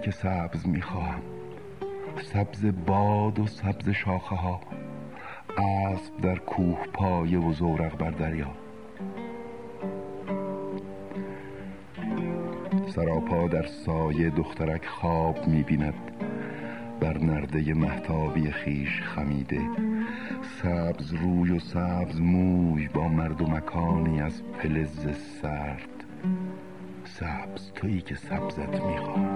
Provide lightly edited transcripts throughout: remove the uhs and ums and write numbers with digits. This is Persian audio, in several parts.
که سبز میخواهم، سبز باد و سبز شاخه ها، اسب در کوه پایه و زورق بر دریا. سراپا در سایه دخترک خواب می‌بیند، بر نرده مهتابی خیش خمیده، سبز روی و سبز موی با مرد و مکانی از فلز سرد. سبز تویی که سبزت میخوام.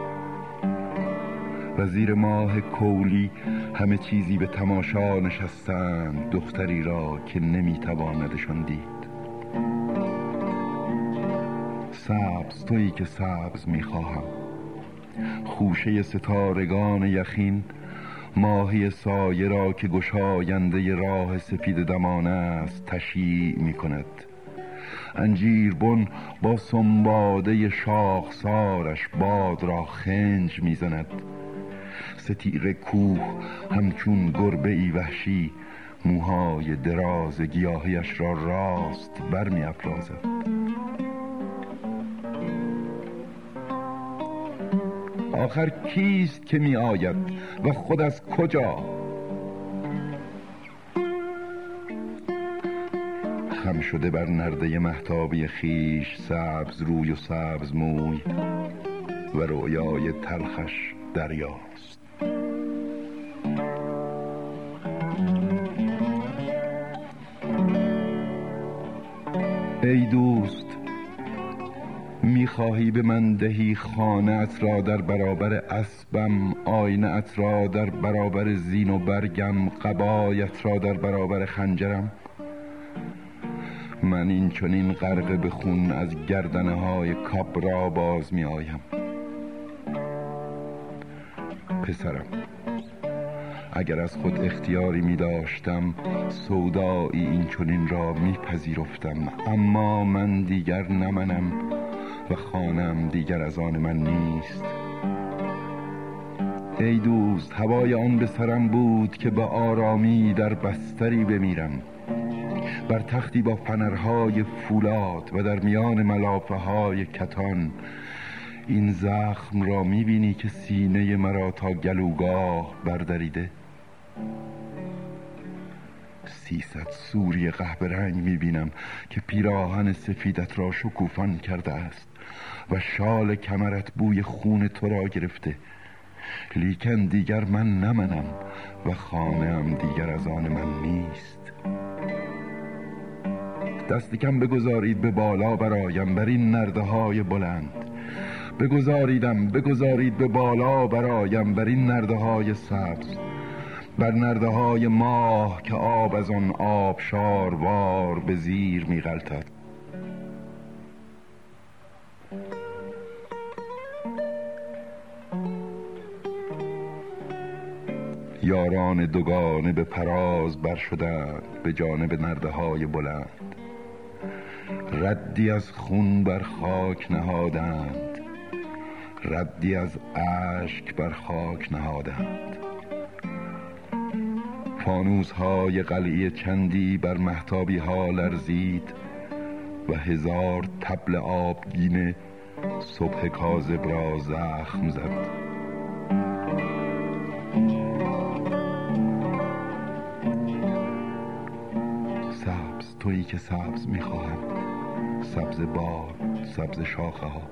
و زیر ماه کولی همه چیزی به تماشا نشستند، دختری را که نمیتواندشان دید. سبز تویی که سبز میخواهم. خوشه ستارگان یخین، ماهی سایه را که گشاینده راه سپید دمانه است تشییع میکند. انجیربن با سنباده شاخسارش باد را خنج میزند. ستیر کوه همچون گربه ای وحشی موهای دراز گیاهیش را راست برمی افرازد. آخر کیست که می آید و خود از کجا؟ خم شده بر نرده مهتابی خیش، سبز روی و سبز موی و رویای تلخش دریاست. ای دوست، میخواهی به من دهی خانه‌ات را در برابر اسبم، آینه‌ات را در برابر زین و برگم، قبایت را در برابر خنجرم؟ من این چنین غرق به خون از گردنه های کابرا باز می آیم. پسرم، اگر از خود اختیاری می داشتم سودایی این چنین را می پذیرفتم، اما من دیگر نه منم و خانم دیگر از آن من نیست. ای دوست، هوای آن به سرم بود که به آرامی در بستری بمیرم، بر تختی با فنرهای فولاد و در میان ملافه های کتان. این زخم را میبینی که سینه مرا تا گلوگاه بردریده؟ 300 سوری قهوه رنگ میبینم که پیراهن سفیدت را شکوفان کرده است و شال کمرت بوی خون تو را گرفته. لیکن دیگر من نه منم و خانه‌ام دیگر از آن من نیست. دست کم بگذارید به بالا برایم بر این نرده های بلند. بگذارید به بالا برایم بر این نرده های سبز، بر نرده های ماه که آب از آن آبشاروار به زیر می غلطد. یاران دوگانه به پراز بر شدند به جانب نرده های بلند. ردی از خون بر خاک نهادند، ردی از اشک بر خاک نهادند. فانوس های قلعه چندی بر مهتابی ها لرزید و 1000 طبل آبگینه صبح کاذب را زخم زد. سبز تویی که سبز میخواهم، سبز باد، سبز شاخه ها.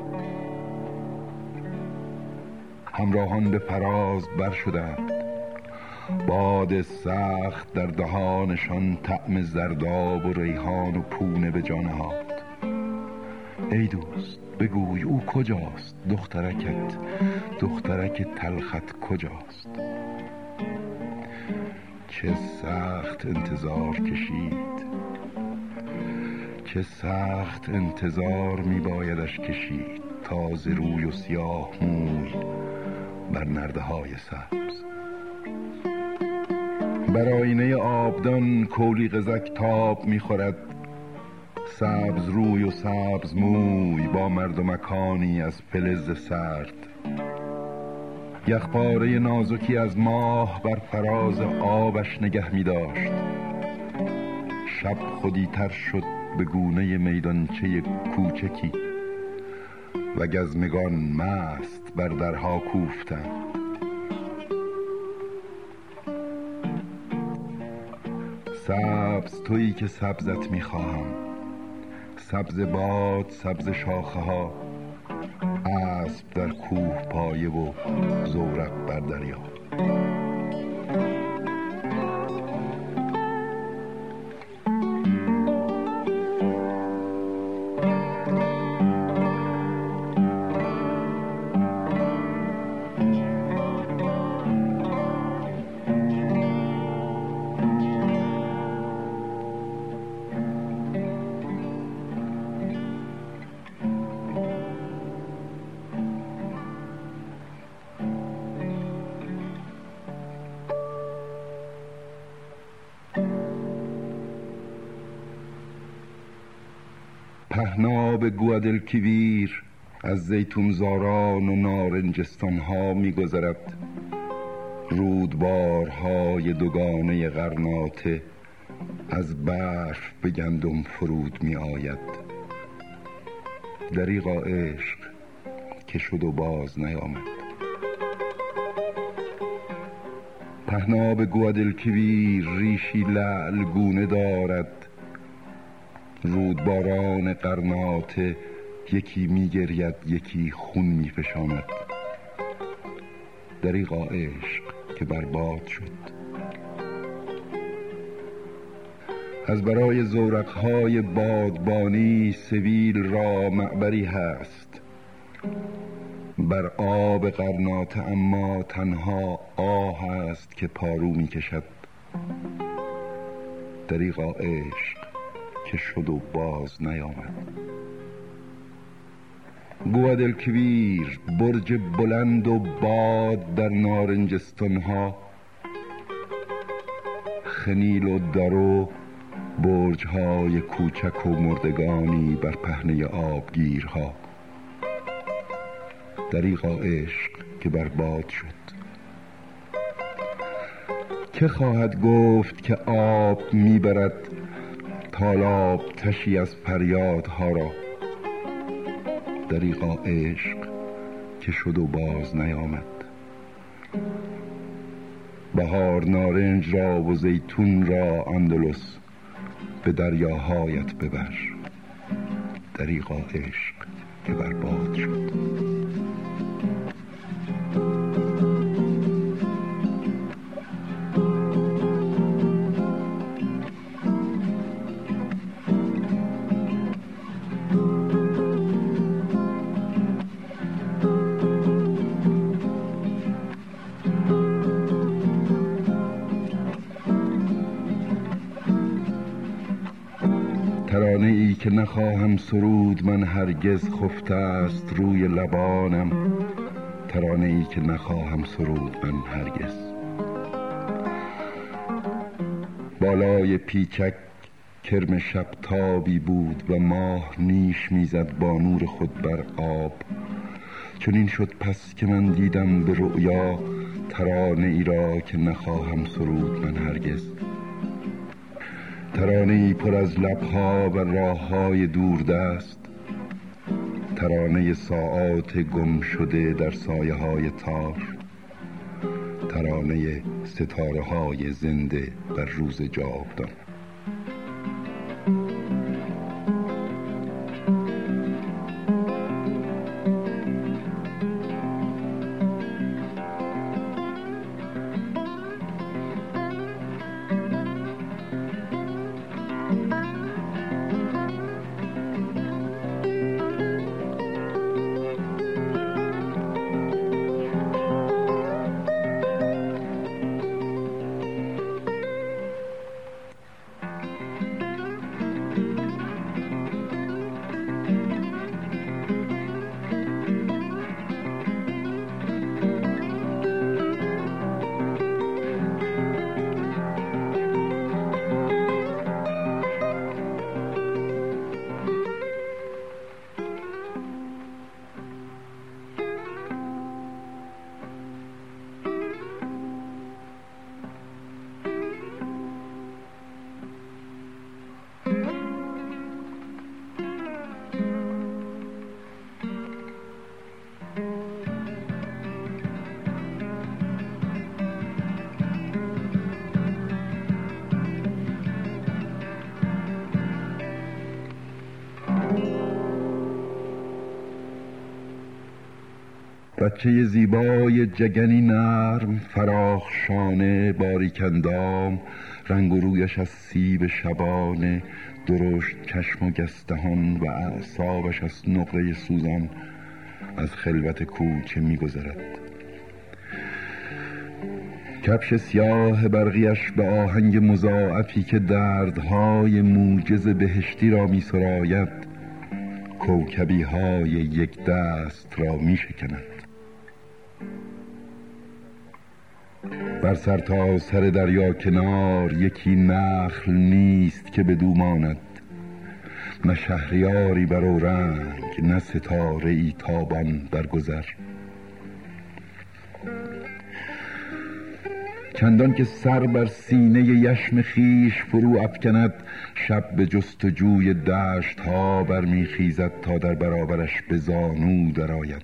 همراهان به فراز بر شدند، باد سخت در دهانشان طعم زردآب و ریحان و پونه به جان نهاد. ای دوست، بگوی او کجاست؟ دخترک تلخت کجاست؟ چه سخت انتظار کشید، چه سخت انتظار می بایدش کشید تازه روی و سیاه موی بر نرده های سبز. بر آینه آبدان کولی قزک تاب می خورد، سبز روی و سبز موی با مرد و مکانی از فلز سرد. یخپاره نازکی از ماه بر فراز آبش نگه می داشت. شب خودی تر شد به گونه میدانچه کوچکی. و گزمگان مست بر درها کوفتند. سبز تویی که سبزت میخواهم، سبز باد، سبز شاخه ها، اسب در کوه پایه و زورق بر دریا. پهناب گوادلکیویر از زیتونزاران و نارنجستان ها می گذرد. رودبارهای دوگانه غرناطه از برف به گندم فرود می آید. دریغا عشق که شد و باز نیامد. پهناب گوادلکیویر ریشی لعل گونه دارد. رودباران غرناطه یکی میگرید یکی خون میفشاند. دریغا عشق که برباد شد. از برای زورقهای بادبانی سویل را معبری هست بر آب غرناطه، اما تنها آه است که پارو میکشد. دریغا عشق که شد و باز نیامد. گوادلکیویر برج بلند و باد در نارنجستان ها، خنیل و درو برج های کوچک و مردگانی بر پهنه آبگیرها. دریغا عشق که برباد شد. که خواهد گفت که آب میبرد تالاب تشی از فریادها را. دریغا عشق که شد و باز نیامد. بهار نارنج را و زیتون را اندلس به دریاهایت ببر. دریغا عشق که برباد شد. ترانه ای که نخواهم سرود من هرگز خفته است روی لبانم. ترانه ای که نخواهم سرود من هرگز. بالای پیچک کرم شب تابی بود و ماه نیش میزد با نور خود بر آب. چنین شد پس که من دیدم به رؤیا ترانه ای را که نخواهم سرود من هرگز. ترانه‌ای پر از لبها و راه‌های دوردست، ترانه ساعات گم شده در سایه‌های تار، ترانه ستاره‌های زنده بر روز جاودان. بچه زیبای جگنی نرم، فراخ شانه، باریک اندام، رنگ و رویش از سیب شبانه، درشت چشم و گستهان و اعصابش از نقره سوزان از خلوت کوچه می‌گذرد. کفش سیاه برقیش به آهنگ مضاعفی که دردهای موجز بهشتی را می‌سراید، کوکبی‌های یک دست را می‌شکند. بر سر تا سر دریا کنار یکی نخل نیست که بدو ماند، نه شهریاری بر اورنگ، نه ستاره ای تابان در گذر. چندان که سر بر سینه یشم خویش فرو افکند، شب به جستجوی دشت ها برمیخیزد تا در برابرش به زانو درآید.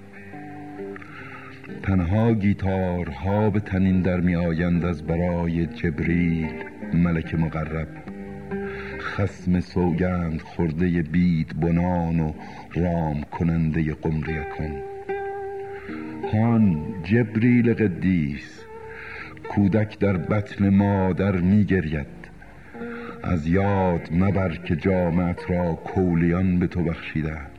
تنها گیتارها به تنین در می آیند از برای جبریل ملک مقرب، خصم سوگند خورده بید بنان و رام کننده قمریکان. هان جبریل قدیس، کودک در بطن مادر می گرید، از یاد مبر که جامعت را کولیان به تو بخشیدند.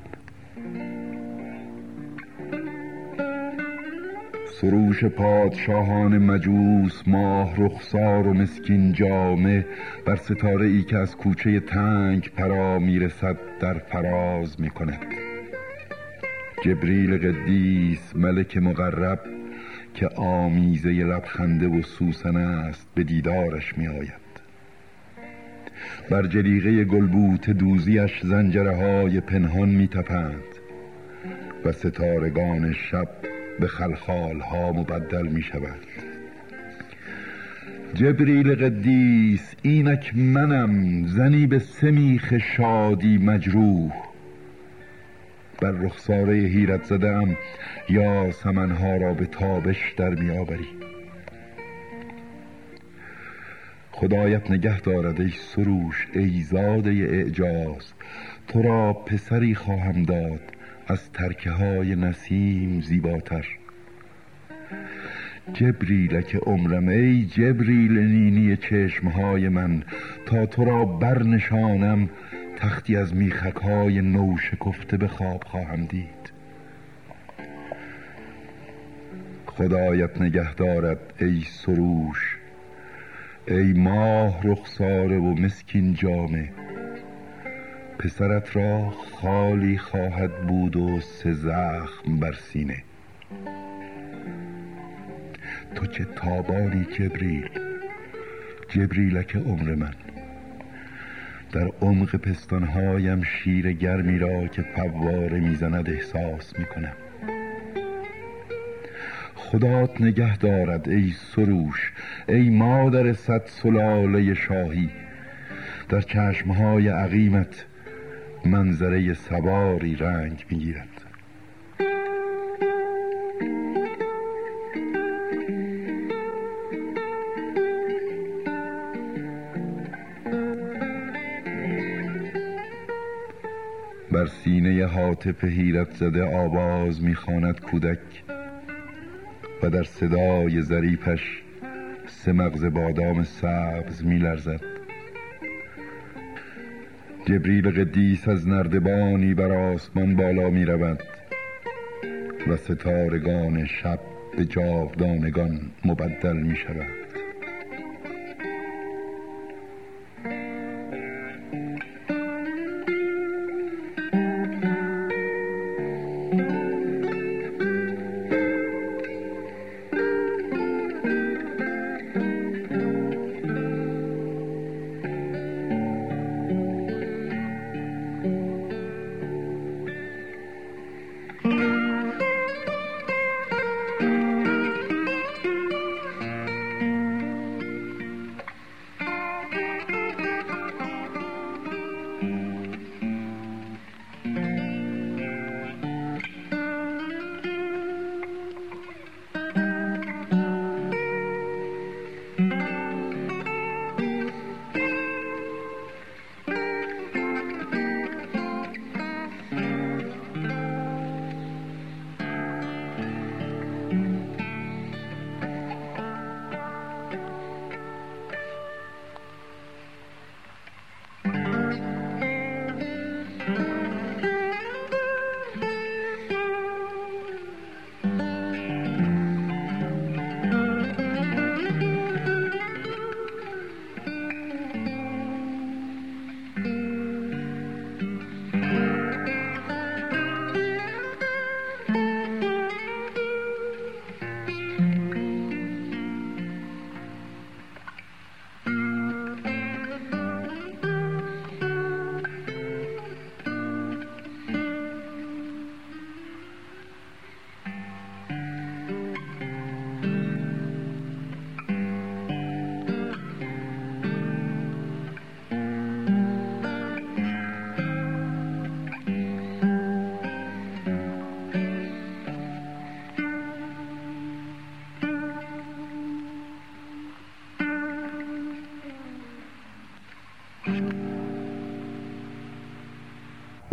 سروش پادشاهان مجوس، ماه رخسار و مسکین جامه، بر ستاره ای که از کوچه تنگ پرا میرسد در فراز میکند. جبریل قدیس ملک مقرب که آمیزه لبخنده و سوسن است به دیدارش میآید. بر جلیقه گلبوت دوزیش زنجره های پنهان میتپند و ستارگان شب به خلخال ها مبدل می شود. جبریل قدیس، اینک منم، زنی به سمیخ شادی مجروح، بر رخساره حیرت زدم یا سمنها را به تابش در می آوری. خدایت نگه دارد ای سروش، ای زاده اعجاز، تو را پسری خواهم داد از ترکه های نسیم زیباتر. جبریلک عمرم، ای جبریل نینی چشمهای من، تا تو را برنشانم تختی از میخکهای نو شکفته به خواب خواهم دید. خدایت نگه دارد ای سروش، ای ماه رخساره و مسکین جامه، پسرت را خالی خواهد بود و 3 زخم بر سینه. تو چه تابانی جبریل، جبریلک عمر من، در عمق پستانهایم شیر گرمی را که فواره میزند احساس میکنم. خدات نگه دارد ای سروش، ای مادر 100 سلاله شاهی، در چشمهای عقیمت منظره سواری رنگ میگیرد. بر سینه هاتف حیرت زده آواز میخواند کودک و در صدای ظریفش 3 مغز بادام سبز میلرزد. جبریل قدیس از نردبانی بر آسمان بالا می رود و ستارگان شب به جاودانگان مبدل می شود.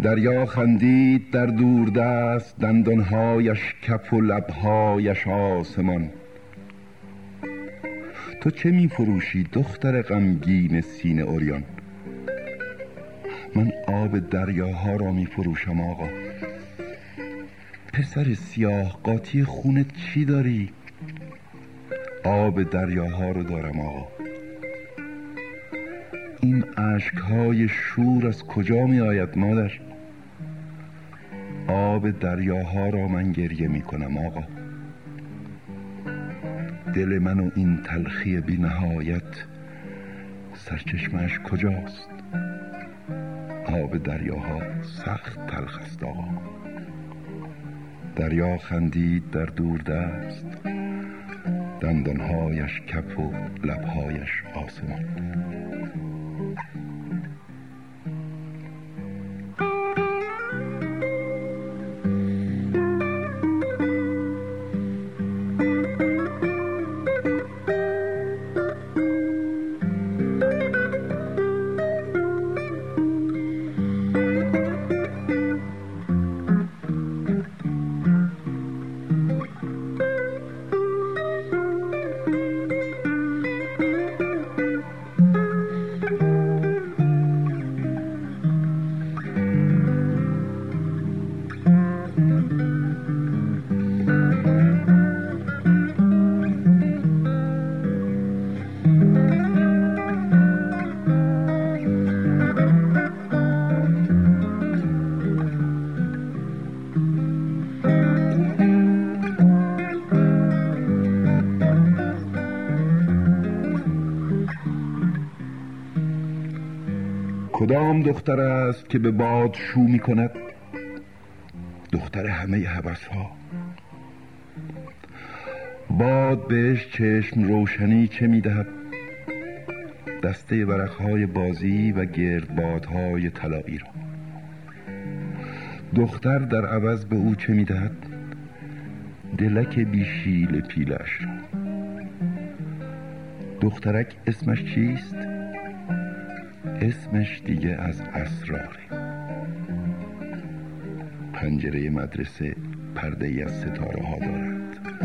دریا خندید در دوردست، دندانهایش کف و لبهایش آسمان. تو چه می فروشی دختر غمگین سینه عریان؟ من آب دریاها را می فروشم آقا. پسر سیاه قاطی خونت چی داری؟ آب دریاها رو دارم آقا. این اشکهای شور از کجا می آید مادر؟ آب دریاها را من گریه می کنم آقا. دل من و این تلخی بی نهایت سرچشمش کجاست؟ آب دریاها سخت تلخ است آقا. دریا خندید در دوردست، دندانهایش کف و لبهایش آسمان. کدام دختر است که به باد شو می کند؟ دختر همه هوس‌ها. باد بهش چشم روشنی چه می دهد؟ دسته ورقهای بازی و گردبادهای طلایی را. دختر در عوض به او چه می دهد؟ دلک بیشیل پیلش را. دخترک اسمش چیست؟ اسمش دیگه از اسراره. پنجره مدرسه پرده ای از ستاره ها دارد.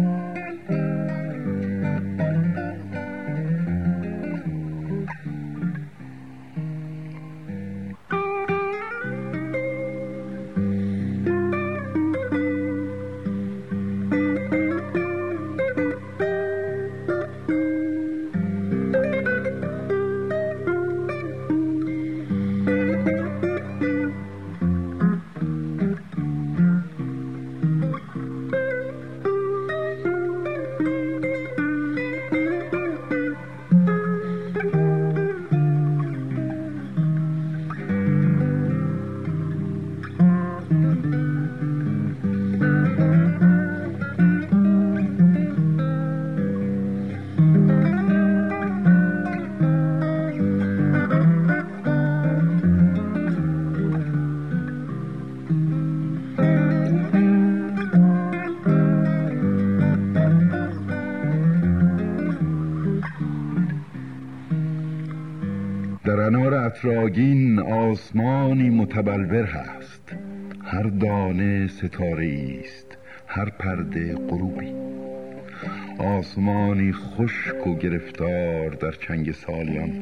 در انار عطرآگین آسمانی متبلور هست. هر دانه ستاره است، هر پرده غروبی. آسمانی خشک و گرفتار در چنگ سالیان.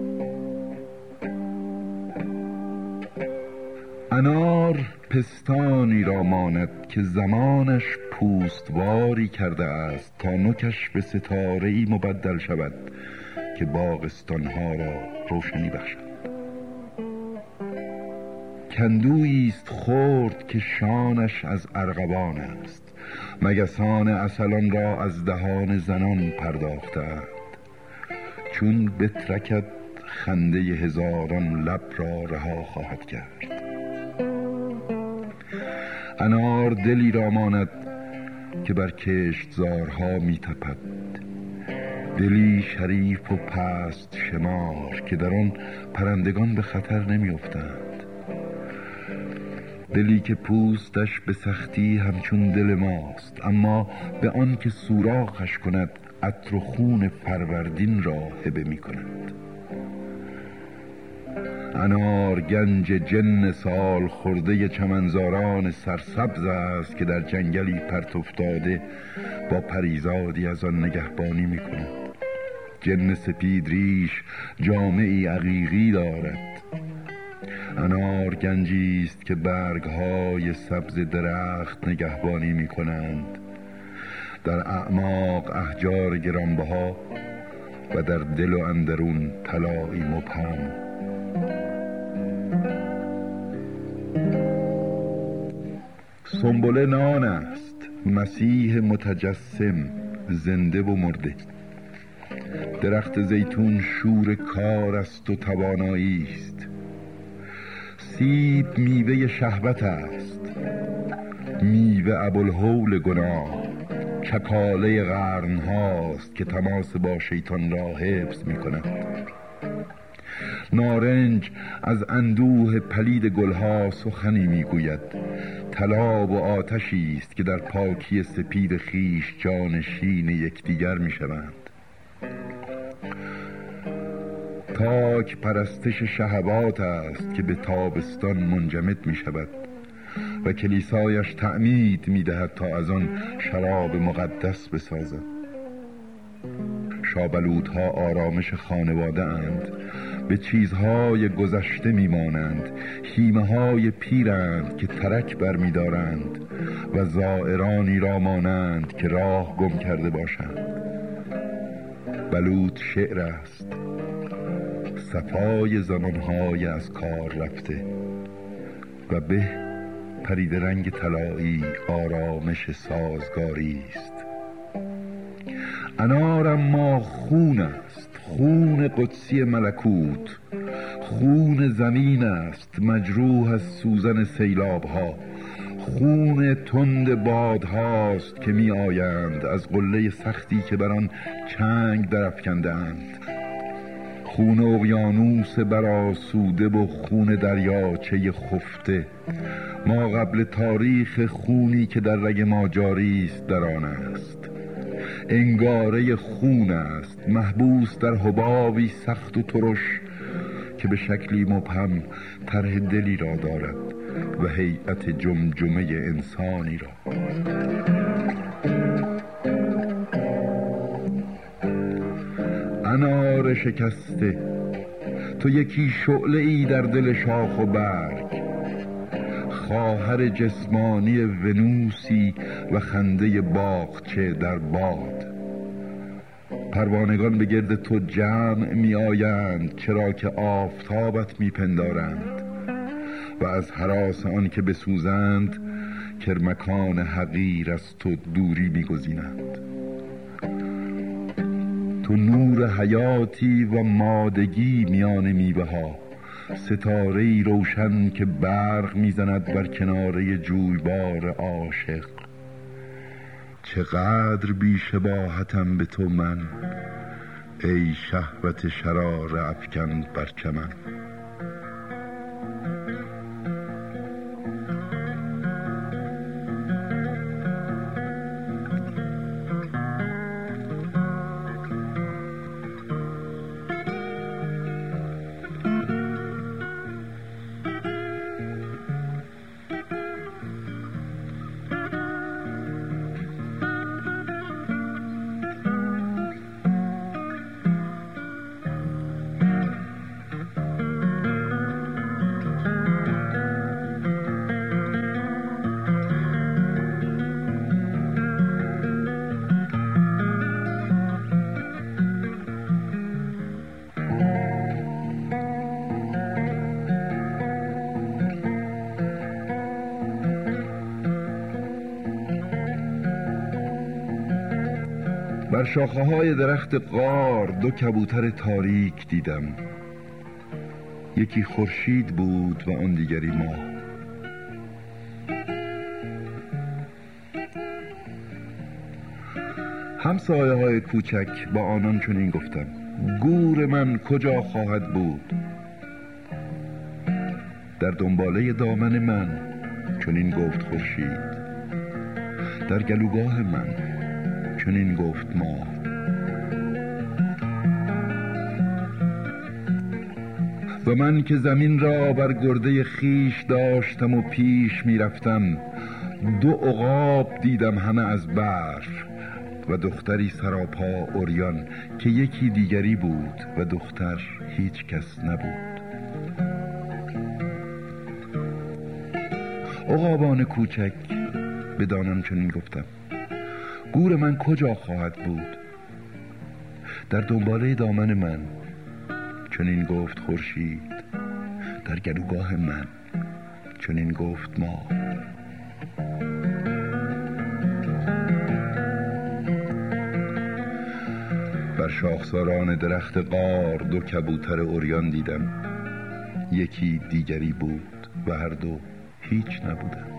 انار پستانی را ماند که زمانش پوستواری کرده است تا نوکش به ستاره‌ای مبدل شود که باغستانها را روشنی بخشد. کندویی است خرد که شانش از ارغوان است. مگسان عسلان را از دهان زنان پرداختند. چون بترکد خنده هزاران لب را رها خواهد کرد. انار دلی را ماند که بر کشتزارها می تپد. دلی شریف و پست شمار که در آن پرندگان به خطر نمی افتند. دلی که پوستش به سختی همچون دل ماست، اما به آن که سوراخش کند عطر و خون فروردین را هبه می کند. انار گنج جن سال خورده چمنزاران سرسبز است که در جنگلی پرت افتاده با پریزادی از آن نگهبانی می‌کند. جن سپید ریش جامه‌ای عقیقی دارد. انار گنجی است که برگ‌های سبز درخت نگهبانی می‌کنند. در اعماق احجار گرانبها و در دل و اندرون طلایی مبهم. سنبله نان است، مسیح متجسم، زنده و مرده. درخت زیتون شور کار است و توانایی است. سیب میوه شهوت است، میوه ابوالهول گناه. چکاله قرن هاست که تماس با شیطان را حفظ می کند. نارنج از اندوه پلید گلها سخنی می گوید. طلا و آتشی است که در پاکی سپید خیش جانشین یکدیگر می شوند. تاک پرستش شهوات است که به تابستان منجمد می شود و کلیسایش تعمید می دهد تا از آن شراب مقدس بسازد. شابلوت‌ها آرامش خانواده اند، به چیزهای گذشته می مانند. هیمه های پیرند که ترک بر می دارند و زائرانی را مانند که راه گم کرده باشند. بلوط شعر است، صفای زمانهای از کار رفته و به پرید رنگ طلایی آرامش سازگاری است. انار اما خون است، خون قدسی ملکوت. خون زمین است، مجروح از سوزن سیلاب ها. خون تند بادهاست که می آیند از قله سختی که بر آن چنگ درافکندند. خون اقیانوس برآسوده و خون دریاچه خفته. ما قبل تاریخ خونی که در رگ ما جاری است در آن است. انگاره خون است، محبوس در حبابی سخت و ترش که به شکلی مبهم طرح دلی را دارد و هیئت جمجمه انسانی را. انار شکسته، تو یکی شعله ای در دل شاخ و برگ. خواهر جسمانی ونوسی و خنده باغچه در باد. پروانگان به گرد تو جمع می آیند چرا که آفتابت می پندارند و از هراس آن که بسوزند کرمکان حقیر از تو دوری می گزینند. تو نور حیاتی و مادگی میان میوه ها. ستاره‌ای روشن که برق میزند بر کناره جویبار عاشق. چقدر بی شباهتم به تو من، ای شهوت شرار افکن بر چمن. بر شاخه های درخت قار دو کبوتر تاریک دیدم. یکی خورشید بود و آن دیگری ماه. همسایه های کوچک با آنان چنین گفتم: گور من کجا خواهد بود؟ در دنباله دامن من، چنین گفت خورشید. در گلوگاه من، چنین گفت ماه. و من که زمین را بر گرده خیش داشتم و پیش می رفتم، 2 عقاب دیدم همه از برف و دختری سراپا عریان که یکی دیگری بود و دختر هیچ کس نبود. عقابان کوچک بدانم چنین گفتم: گور من کجا خواهد بود؟ در دنباله دامن من. چنین گفت خورشید. در گلوگاه من. چنین گفت ماه. بر شاخساران درخت قار 2 کبوتر عریان دیدم، یکی دیگری بود و هر دو هیچ نبودند.